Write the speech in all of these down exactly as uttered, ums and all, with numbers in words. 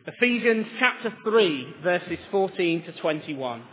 Ephesians chapter three, verses fourteen to twenty-one.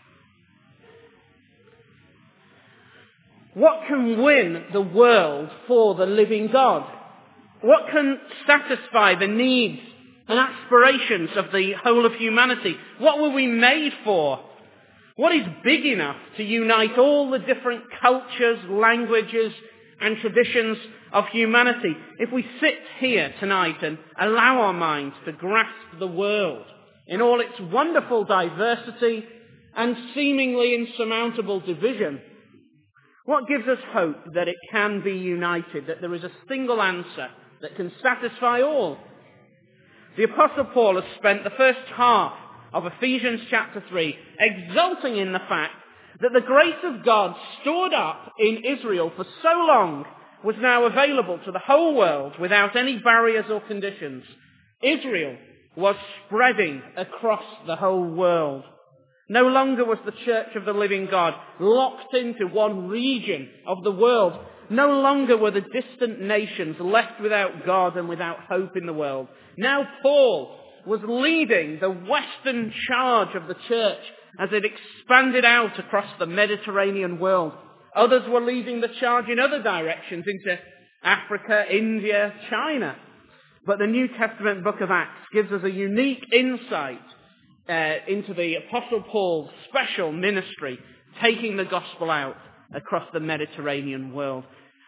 What can win the world for the living God? What can satisfy the needs and aspirations of the whole of humanity? What were we made for? What is big enough to unite all the different cultures, languages, and traditions of humanity? If we sit here tonight and allow our minds to grasp the world in all its wonderful diversity and seemingly insurmountable division, what gives us hope that it can be united, that there is a single answer that can satisfy all? The Apostle Paul has spent the first half of Ephesians chapter three exulting in the fact that the grace of God stored up in Israel for so long was now available to the whole world without any barriers or conditions. Israel was spreading across the whole world. No longer was the church of the living God locked into one region of the world. No longer were the distant nations left without God and without hope in the world. Now Paul was leading the western charge of the church as it expanded out across the Mediterranean world. Others were leading the charge in other directions into Africa, India, China. But the New Testament book of Acts gives us a unique insight uh, into the Apostle Paul's special ministry, taking the gospel out across the Mediterranean world.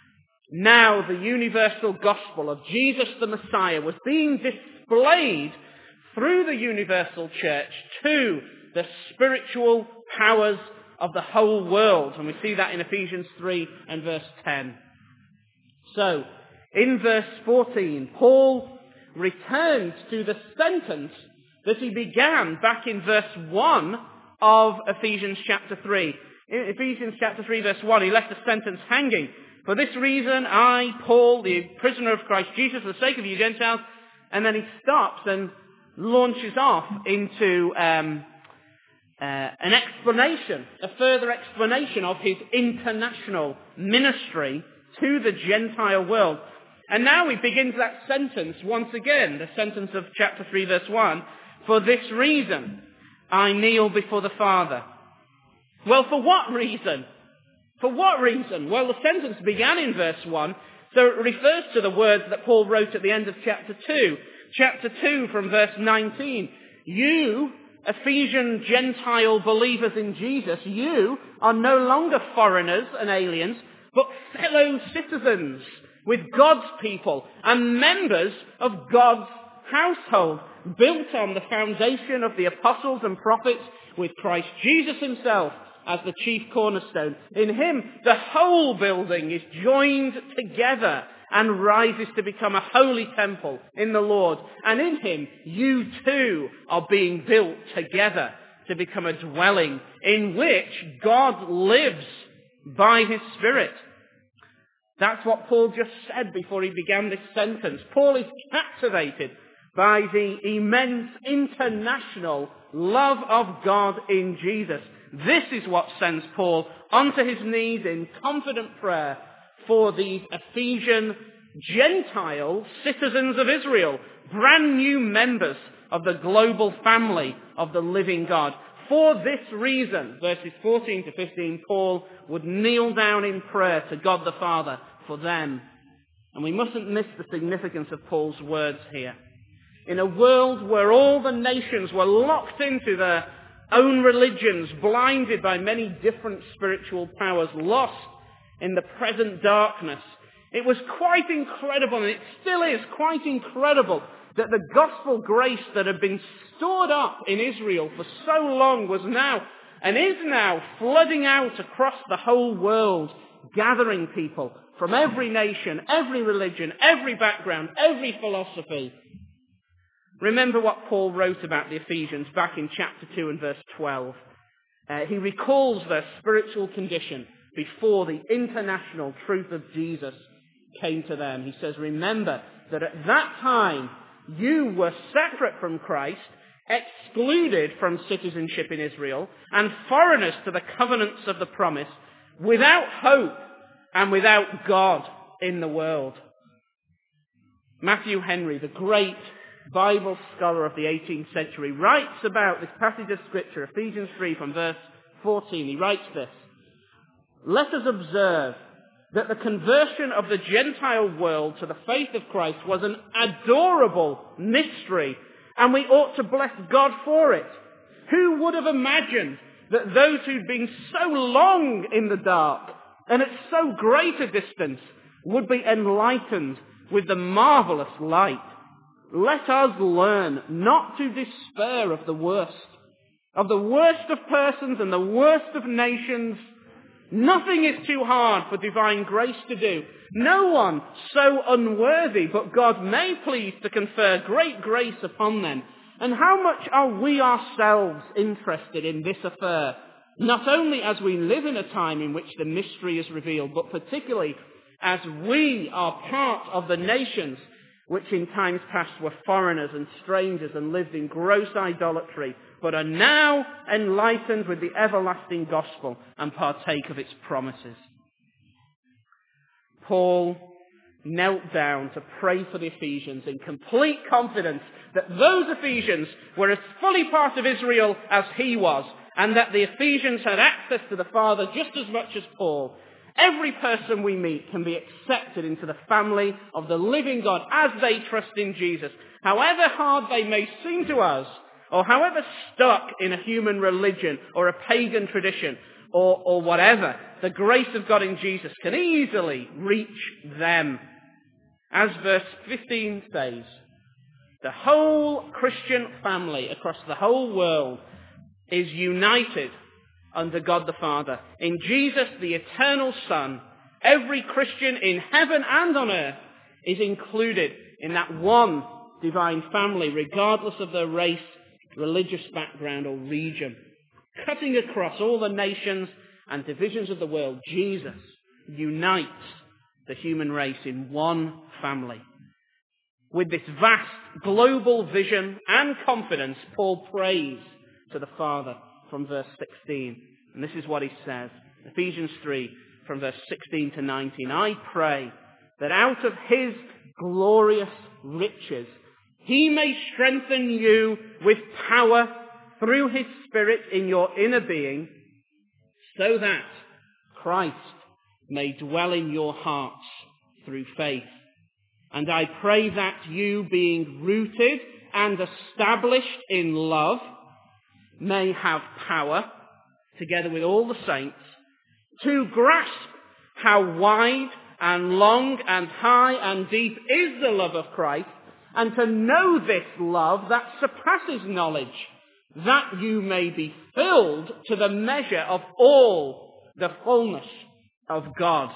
Now the universal gospel of Jesus the Messiah was being displayed through the universal church to the spiritual powers of the whole world. And we see that in Ephesians three and verse ten. So, in verse fourteen, Paul returns to the sentence that he began back in verse one of Ephesians chapter three. In Ephesians chapter three, verse one, he left the sentence hanging. For this reason, I, Paul, the prisoner of Christ Jesus, for the sake of you Gentiles, and then he stops and launches off into um, uh, an explanation, a further explanation of his international ministry to the Gentile world. And now he begins that sentence once again, the sentence of chapter three, verse one. For this reason, I kneel before the Father. Well, for what reason? For what reason? Well, the sentence began in verse one, so it refers to the words that Paul wrote at the end of chapter two. Chapter two from verse nineteen. You, Ephesian Gentile believers in Jesus, you are no longer foreigners and aliens, but fellow citizens with God's people and members of God's household, built on the foundation of the apostles and prophets, with Christ Jesus himself as the chief cornerstone. In him, the whole building is joined together and rises to become a holy temple in the Lord. And in him, you too are being built together to become a dwelling in which God lives by his Spirit. That's what Paul just said before he began this sentence. Paul is captivated by the immense international love of God in Jesus. This is what sends Paul onto his knees in confident prayer for these Ephesian Gentile citizens of Israel, brand new members of the global family of the living God. For this reason, verses fourteen to fifteen, Paul would kneel down in prayer to God the Father for them. And we mustn't miss the significance of Paul's words here. In a world where all the nations were locked into their own religions, blinded by many different spiritual powers, lost in the present darkness, it was quite incredible, and it still is quite incredible, that the gospel grace that had been stored up in Israel for so long was now, and is now, flooding out across the whole world, gathering people from every nation, every religion, every background, every philosophy. Remember what Paul wrote about the Ephesians back in chapter two and verse twelve. Uh, he recalls their spiritual condition before the international truth of Jesus came to them. He says, remember that at that time you were separate from Christ, excluded from citizenship in Israel, and foreigners to the covenants of the promise, without hope and without God in the world. Matthew Henry, the great Bible scholar of the eighteenth century, writes about this passage of Scripture, Ephesians three from verse fourteen. He writes this: "Let us observe that the conversion of the Gentile world to the faith of Christ was an adorable mystery, and we ought to bless God for it. Who would have imagined that those who'd been so long in the dark and at so great a distance would be enlightened with the marvelous light? Let us learn not to despair of the worst, of the worst of persons and the worst of nations. Nothing is too hard for divine grace to do. No one so unworthy, but God may please to confer great grace upon them. And how much are we ourselves interested in this affair, not only as we live in a time in which the mystery is revealed, but particularly as we are part of the nations which in times past were foreigners and strangers and lived in gross idolatry, but are now enlightened with the everlasting gospel and partake of its promises." Paul knelt down to pray for the Ephesians in complete confidence that those Ephesians were as fully part of Israel as he was, and that the Ephesians had access to the Father just as much as Paul. Every person we meet can be accepted into the family of the living God as they trust in Jesus. However hard they may seem to us, or however stuck in a human religion or a pagan tradition or, or whatever, the grace of God in Jesus can easily reach them. As verse fifteen says, the whole Christian family across the whole world is united under God the Father. In Jesus, the eternal Son, every Christian in heaven and on earth is included in that one divine family, regardless of their race, religious background, or region. Cutting across all the nations and divisions of the world, Jesus unites the human race in one family. With this vast global vision and confidence, Paul prays to the Father from verse sixteen. And this is what he says. Ephesians three, from verse sixteen to nineteen. "I pray that out of his glorious riches he may strengthen you with power through his Spirit in your inner being, so that Christ may dwell in your hearts through faith. And I pray that you, being rooted and established in love, may have power, together with all the saints, to grasp how wide and long and high and deep is the love of Christ, and to know this love that surpasses knowledge, that you may be filled to the measure of all the fullness of God."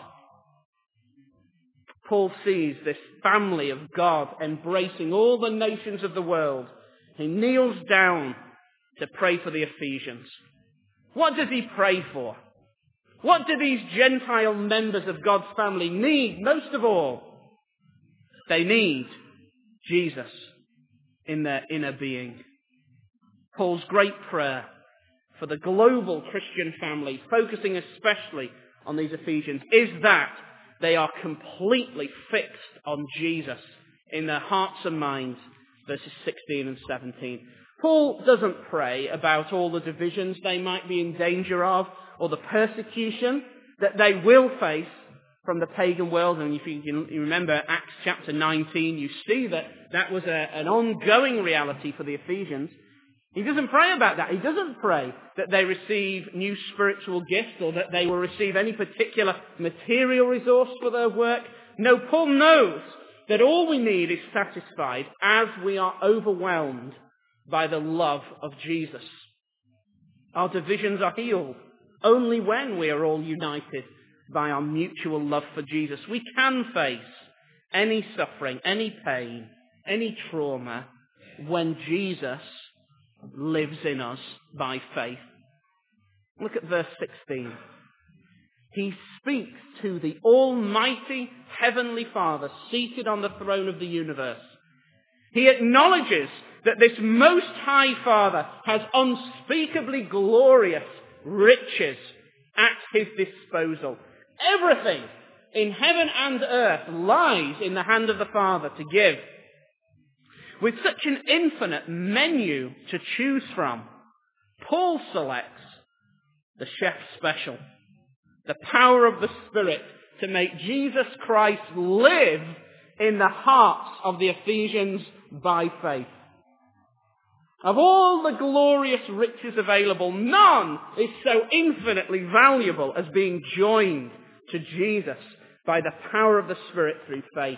Paul sees this family of God embracing all the nations of the world. He kneels down to pray for the Ephesians. What does he pray for? What do these Gentile members of God's family need most of all? They need Jesus in their inner being. Paul's great prayer for the global Christian family, focusing especially on these Ephesians, is that they are completely fixed on Jesus in their hearts and minds, verses sixteen and seventeen. Paul doesn't pray about all the divisions they might be in danger of, or the persecution that they will face from the pagan world. And if you, you remember Acts chapter nineteen, you see that that was a, an ongoing reality for the Ephesians. He doesn't pray about that. He doesn't pray that they receive new spiritual gifts or that they will receive any particular material resource for their work. No, Paul knows that all we need is satisfied as we are overwhelmed by the love of Jesus. Our divisions are healed only when we are all united by our mutual love for Jesus. We can face any suffering, any pain, any trauma when Jesus lives in us by faith. Look at verse sixteen. He speaks to the almighty heavenly Father seated on the throne of the universe. He acknowledges that this most high Father has unspeakably glorious riches at his disposal. Everything in heaven and earth lies in the hand of the Father to give. With such an infinite menu to choose from, Paul selects the chef's special, the power of the Spirit to make Jesus Christ live in the hearts of the Ephesians by faith. Of all the glorious riches available, none is so infinitely valuable as being joined to Jesus by the power of the Spirit through faith.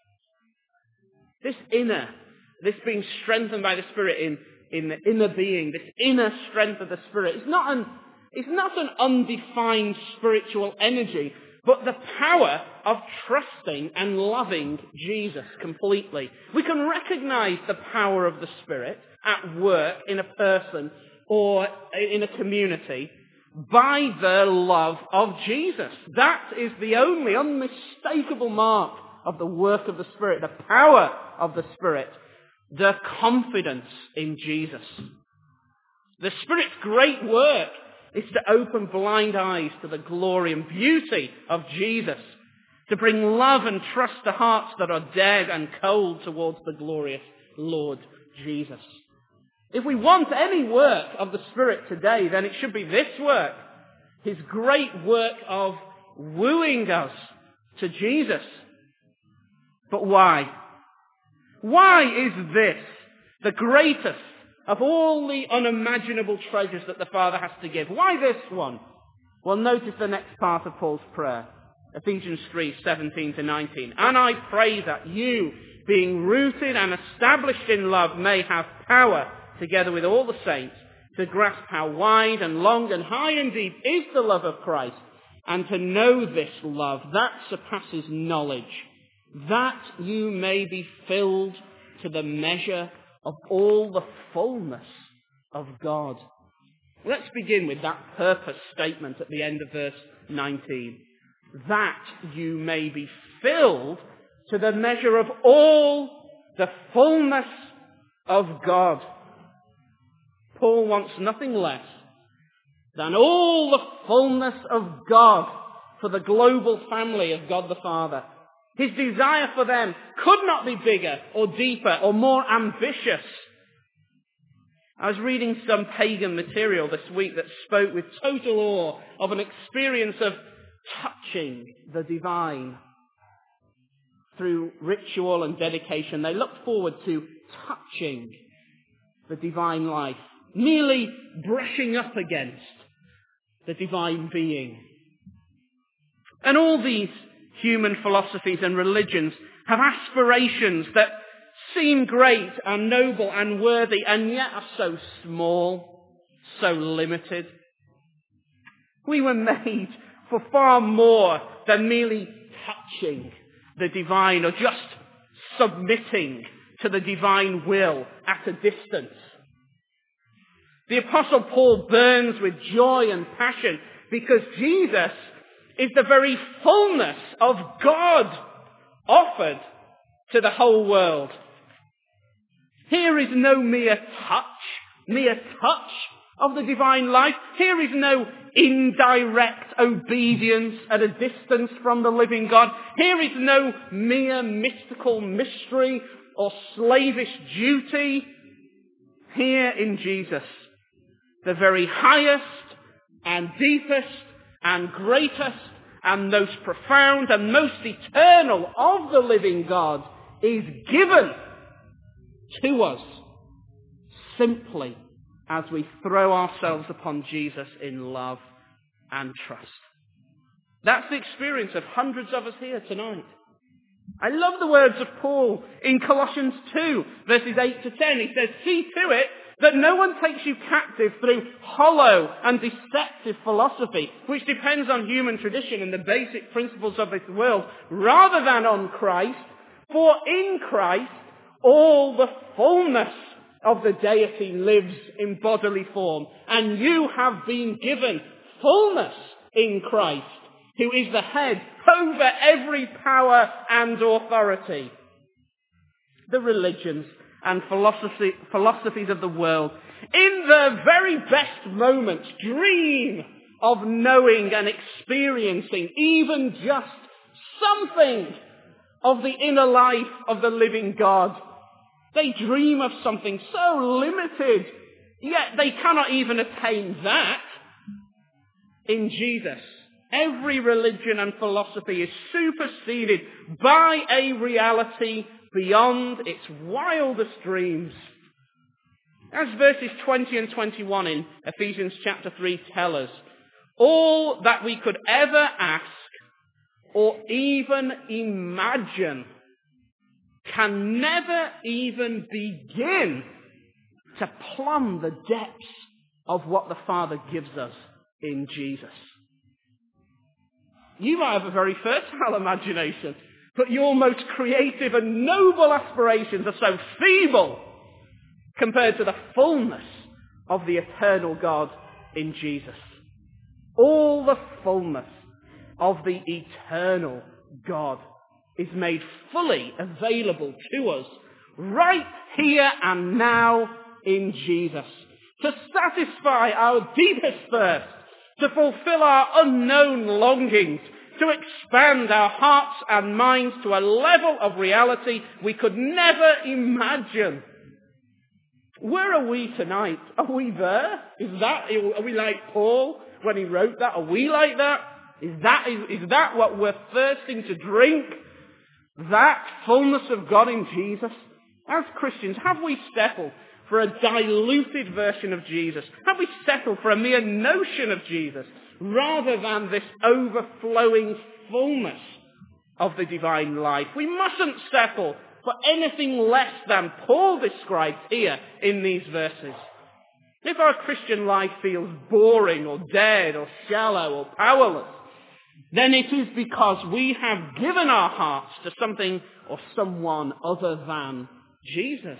This inner, this being strengthened by the Spirit in, in the inner being, this inner strength of the Spirit, is not an, it's not an undefined spiritual energy, but the power of trusting and loving Jesus completely. We can recognize the power of the Spirit at work in a person or in a community by the love of Jesus. That is the only unmistakable mark of the work of the Spirit, the power of the Spirit, the confidence in Jesus. The Spirit's great work is to open blind eyes to the glory and beauty of Jesus, to bring love and trust to hearts that are dead and cold towards the glorious Lord Jesus. If we want any work of the Spirit today, then it should be this work, his great work of wooing us to Jesus. But why? Why is this the greatest of all the unimaginable treasures that the Father has to give? Why this one? Well, notice the next part of Paul's prayer. Ephesians three, seventeen to nineteen. And I pray that you, being rooted and established in love, may have power, together with all the saints, to grasp how wide and long and high and deep is the love of Christ, and to know this love that surpasses knowledge, that you may be filled to the measure of all the fullness of God. Let's begin with that purpose statement at the end of verse nineteen. That you may be filled to the measure of all the fullness of God. Paul wants nothing less than all the fullness of God for the global family of God the Father. His desire for them could not be bigger or deeper or more ambitious. I was reading some pagan material this week that spoke with total awe of an experience of touching the divine. Through ritual and dedication, they looked forward to touching the divine life, merely brushing up against the divine being. And all these human philosophies and religions have aspirations that seem great and noble and worthy and yet are so small, so limited. We were made for far more than merely touching the divine or just submitting to the divine will at a distance. The Apostle Paul burns with joy and passion because Jesus is the very fullness of God offered to the whole world. Here is no mere touch, mere touch of the divine life. Here is no indirect obedience at a distance from the living God. Here is no mere mystical mystery or slavish duty. Here in Jesus, the very highest and deepest and greatest and most profound and most eternal of the living God is given to us simply as we throw ourselves upon Jesus in love and trust. That's the experience of hundreds of us here tonight. I love the words of Paul in Colossians two, verses eight to ten. He says, see to it that no one takes you captive through hollow and deceptive philosophy, which depends on human tradition and the basic principles of this world, rather than on Christ. For in Christ, all the fullness of the deity lives in bodily form, and you have been given fullness in Christ, who is the head over every power and authority. The religions and philosophy, philosophies of the world, in their very best moments, dream of knowing and experiencing even just something of the inner life of the living God. They dream of something so limited, yet they cannot even attain that in Jesus. Every religion and philosophy is superseded by a reality beyond its wildest dreams. As verses twenty and twenty-one in Ephesians chapter three tell us, all that we could ever ask or even imagine can never even begin to plumb the depths of what the Father gives us in Jesus. You might have a very fertile imagination, but your most creative and noble aspirations are so feeble compared to the fullness of the eternal God in Jesus. All the fullness of the eternal God is made fully available to us right here and now in Jesus, to satisfy our deepest thirst, to fulfill our unknown longings, to expand our hearts and minds to a level of reality we could never imagine. Where are we tonight? Are we there? Is that, are we like Paul when he wrote that? Are we like that? Is that, is, is that what we're thirsting to drink? That fullness of God in Jesus? As Christians, have we settled for a diluted version of Jesus? Have we settled for a mere notion of Jesus rather than this overflowing fullness of the divine life? We mustn't settle for anything less than Paul describes here in these verses. If our Christian life feels boring or dead or shallow or powerless, then it is because we have given our hearts to something or someone other than Jesus.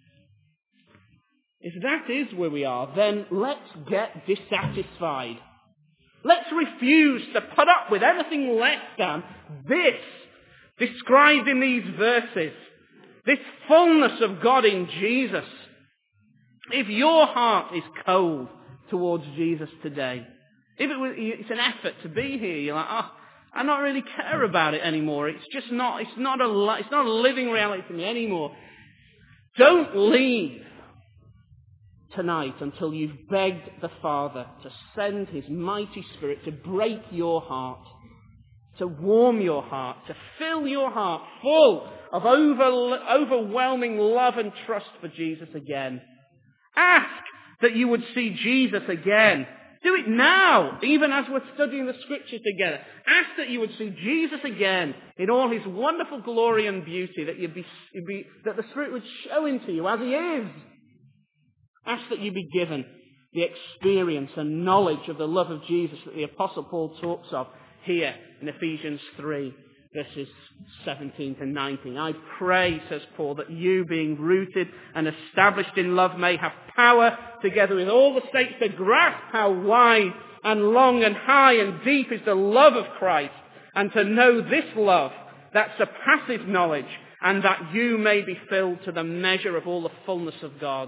If that is where we are, then let's get dissatisfied. Let's refuse to put up with anything less than this, described in these verses, this fullness of God in Jesus. If your heart is cold towards Jesus today, if it was, it's an effort to be here, you're like, oh, I don't really care about it anymore. It's just not, it's not a, it's not a living reality for me anymore. Don't leave tonight until you've begged the Father to send His mighty Spirit to break your heart, to warm your heart, to fill your heart full of over, overwhelming love and trust for Jesus again. Ask that you would see Jesus again. Do it now, even as we're studying the Scriptures together. Ask that you would see Jesus again in all His wonderful glory and beauty, that, you'd be, you'd be, that the Spirit would show into you as He is. Ask that you be given the experience and knowledge of the love of Jesus that the Apostle Paul talks of here in Ephesians three, verses seventeen to nineteen. I pray, says Paul, that you, being rooted and established in love, may have power, together with all the saints, to grasp how wide and long and high and deep is the love of Christ, and to know this love that surpasses knowledge, and that you may be filled to the measure of all the fullness of God.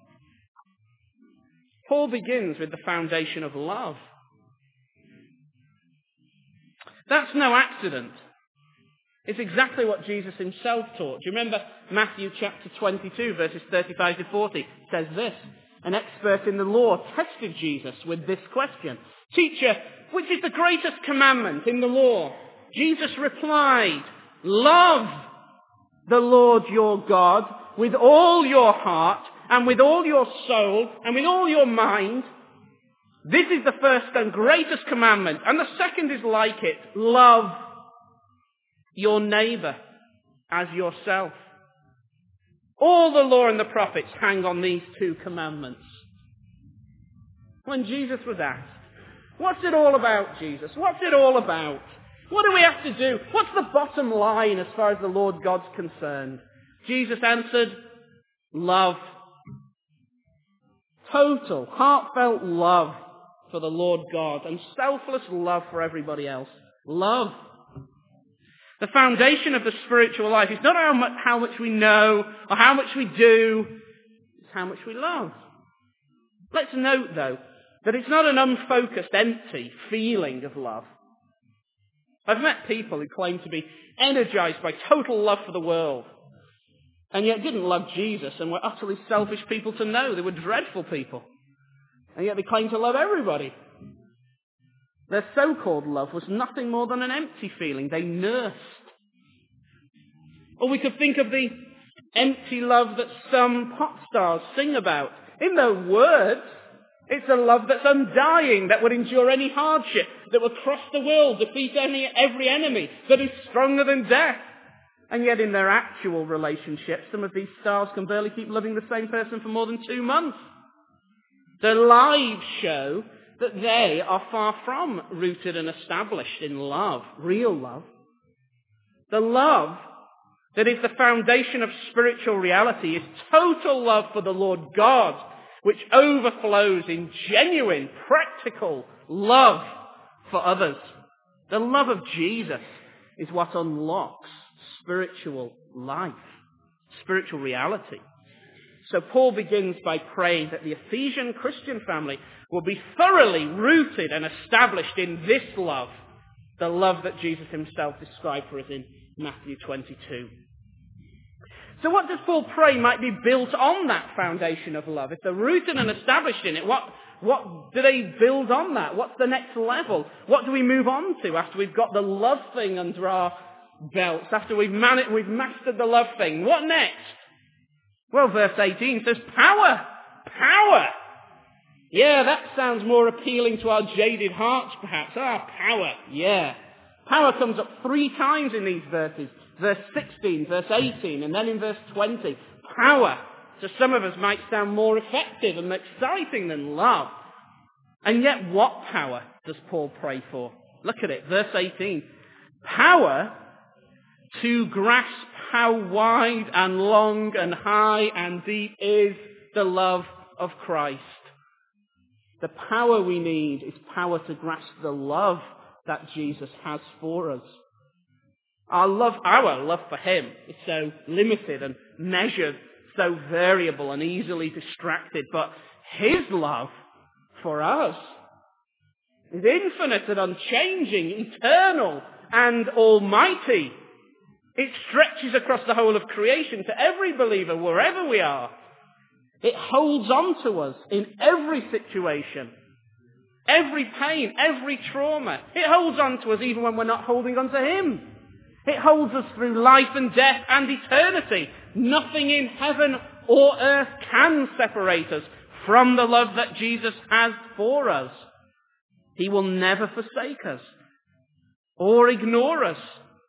Paul begins with the foundation of love. That's no accident. It's exactly what Jesus himself taught. Do you remember Matthew chapter twenty-two, verses thirty-five to forty? It says this: an expert in the law tested Jesus with this question: Teacher, which is the greatest commandment in the law? Jesus replied, love the Lord your God with all your heart and with all your soul and with all your mind. This is the first and greatest commandment. And the second is like it: love your neighbour as yourself. All the law and the prophets hang on these two commandments. When Jesus was asked, what's it all about, Jesus? What's it all about? What do we have to do? What's the bottom line as far as the Lord God's concerned? Jesus answered, love. Total, heartfelt love for the Lord God and selfless love for everybody else. Love. The foundation of the spiritual life is not how much, how much we know or how much we do, it's how much we love. Let's note, though, that it's not an unfocused, empty feeling of love. I've met people who claim to be energized by total love for the world. and yet didn't love Jesus and were utterly selfish people to know. They were dreadful people. And yet they claimed to love everybody. Their so-called love was nothing more than an empty feeling they nursed. Or we could think of the empty love that some pop stars sing about. In their words, it's a love that's undying, that would endure any hardship, that would cross the world, defeat any, every enemy, that is stronger than death. And yet in their actual relationships, some of these stars can barely keep loving the same person for more than two months. Their lives show that they are far from rooted and established in love, real love. The love that is the foundation of spiritual reality is total love for the Lord God, which overflows in genuine, practical love for others. The love of Jesus is what unlocks spiritual life, spiritual reality. So Paul begins by praying that the Ephesian Christian family will be thoroughly rooted and established in this love, the love that Jesus himself described for us in Matthew twenty-two. So what does Paul pray might be built on that foundation of love? If they're rooted and established in it, what, what do they build on that? What's the next level? What do we move on to after we've got the love thing under our belts, after we've, man- we've mastered the love thing? What next? Well, verse eighteen says power. Power. Yeah, that sounds more appealing to our jaded hearts, perhaps. Ah, power. Yeah. Power comes up three times in these verses. Verse sixteen, verse eighteen, and then in verse twenty. Power, to some of us, might sound more effective and exciting than love. And yet, what power does Paul pray for? Look at it, verse eighteen. Power to grasp how wide and long and high and deep is the love of Christ. The power we need is power to grasp the love that Jesus has for us. Our love, our love for him is so limited and measured, so variable and easily distracted. But his love for us is infinite and unchanging, eternal and almighty. It stretches across the whole of creation to every believer, wherever we are. It holds on to us in every situation, every pain, every trauma. It holds on to us even when we're not holding on to him. It holds us through life and death and eternity. Nothing in heaven or earth can separate us from the love that Jesus has for us. He will never forsake us or ignore us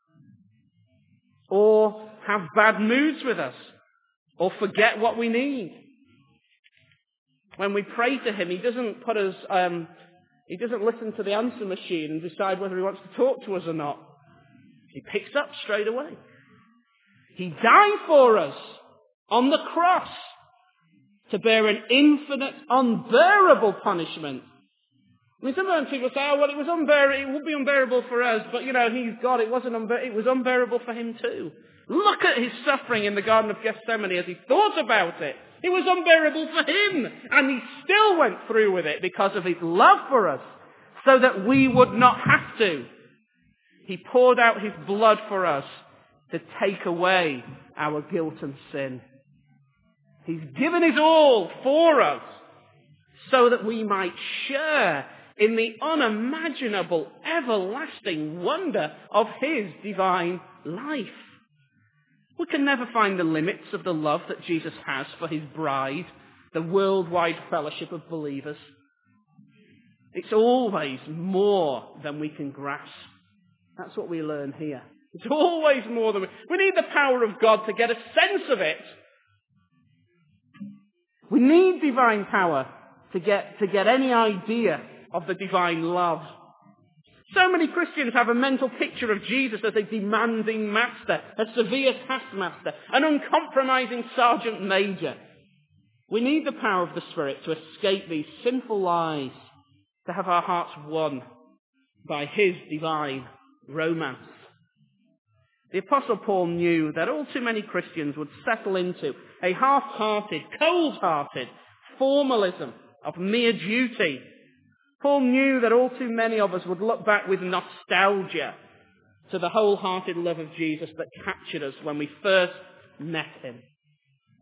or have bad moods with us or forget what we need. When we pray to him, he doesn't put us, um, he doesn't listen to the answer machine and decide whether he wants to talk to us or not. He picks up straight away. He died for us on the cross to bear an infinite, unbearable punishment. I mean, sometimes people say, oh, well, it was unbearable, it would be unbearable for us, but, you know, he's God, it wasn't unbe- it was unbearable for him too. Look at his suffering in the Garden of Gethsemane as he thought about it. It was unbearable for him, and he still went through with it because of his love for us, so that we would not have to. He poured out his blood for us to take away our guilt and sin. He's given his all for us so that we might share in the unimaginable, everlasting wonder of his divine life. We can never find the limits of the love that Jesus has for his bride, the worldwide fellowship of believers. It's always more than we can grasp. That's what we learn here. It's always more than we... We need the power of God to get a sense of it. We need divine power to get, to get any idea of the divine love. So many Christians have a mental picture of Jesus as a demanding master, a severe taskmaster, an uncompromising sergeant major. We need the power of the Spirit to escape these sinful lies, to have our hearts won by his divine romance. The Apostle Paul knew that all too many Christians would settle into a half-hearted, cold-hearted formalism of mere duty. Paul knew that all too many of us would look back with nostalgia to the wholehearted love of Jesus that captured us when we first met him.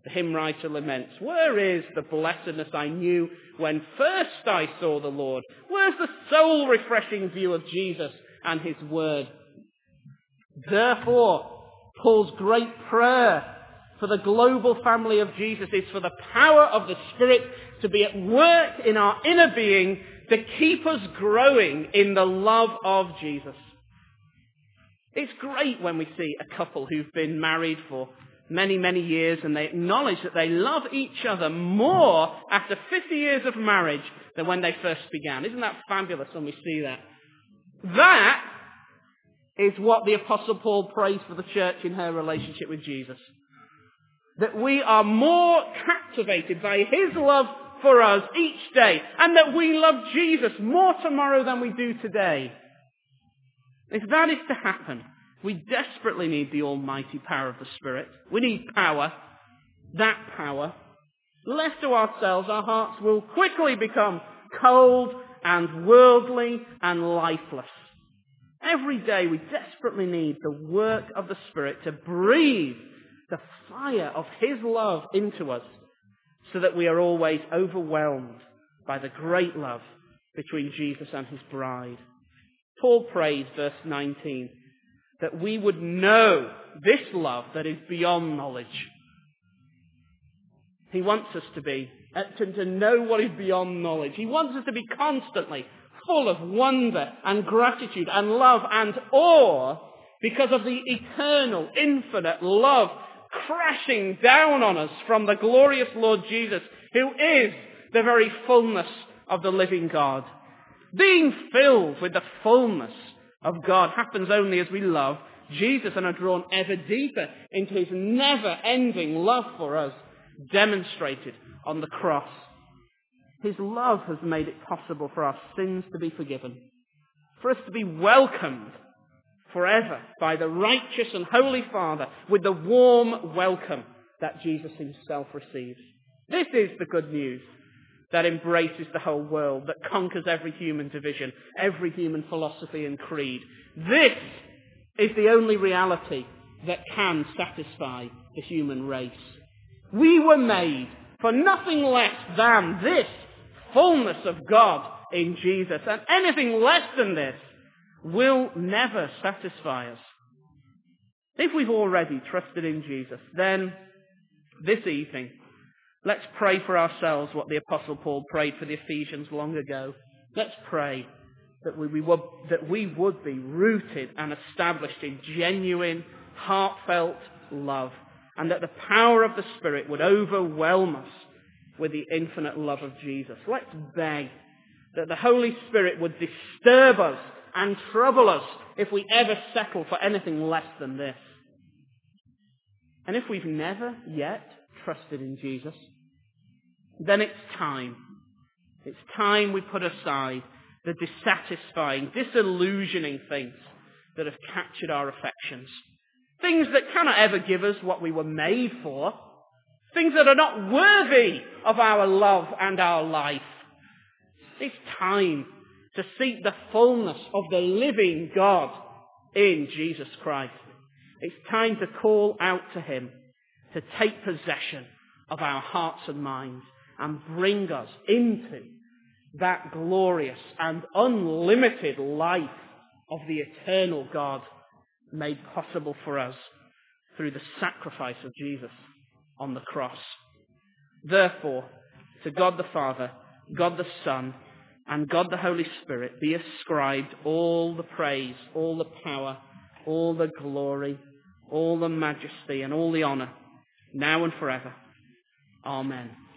The hymn writer laments, where is the blessedness I knew when first I saw the Lord? Where's the soul-refreshing view of Jesus and his word? Therefore, Paul's great prayer for the global family of Jesus is for the power of the Spirit to be at work in our inner being to keep us growing in the love of Jesus. It's great when we see a couple who've been married for many, many years and they acknowledge that they love each other more after fifty years of marriage than when they first began. Isn't that fabulous when we see that? That is what the Apostle Paul prays for the church in her relationship with Jesus. That we are more captivated by his love for us each day, and that we love Jesus more tomorrow than we do today. If that is to happen, we desperately need the almighty power of the Spirit. We need power. That power. Left to ourselves, our hearts will quickly become cold and worldly and lifeless. Every day we desperately need the work of the Spirit to breathe the fire of his love into us so that we are always overwhelmed by the great love between Jesus and his bride. Paul prays, verse nineteen, that we would know this love that is beyond knowledge. He wants us to be, to, to know what is beyond knowledge. He wants us to be constantly full of wonder and gratitude and love and awe because of the eternal, infinite love crashing down on us from the glorious Lord Jesus, who is the very fullness of the living God. Being filled with the fullness of God happens only as we love Jesus and are drawn ever deeper into his never-ending love for us, demonstrated on the cross. His love has made it possible for our sins to be forgiven, for us to be welcomed forever by the righteous and holy Father with the warm welcome that Jesus himself receives. This is the good news that embraces the whole world, that conquers every human division, every human philosophy and creed. This is the only reality that can satisfy the human race. We were made for nothing less than this fullness of God in Jesus, and anything less than this will never satisfy us. If we've already trusted in Jesus, then this evening, let's pray for ourselves what the Apostle Paul prayed for the Ephesians long ago. Let's pray that we, we, would, that we would be rooted and established in genuine, heartfelt love, and that the power of the Spirit would overwhelm us with the infinite love of Jesus. Let's beg that the Holy Spirit would disturb us and trouble us if we ever settle for anything less than this. And if we've never yet trusted in Jesus, then it's time. It's time we put aside the dissatisfying, disillusioning things that have captured our affections. Things that cannot ever give us what we were made for. Things that are not worthy of our love and our life. It's time to seek the fullness of the living God in Jesus Christ. It's time to call out to him to take possession of our hearts and minds and bring us into that glorious and unlimited life of the eternal God made possible for us through the sacrifice of Jesus on the cross. Therefore, to God the Father, God the Son, and God the Holy Spirit be ascribed all the praise, all the power, all the glory, all the majesty, and all the honour, now and forever. Amen.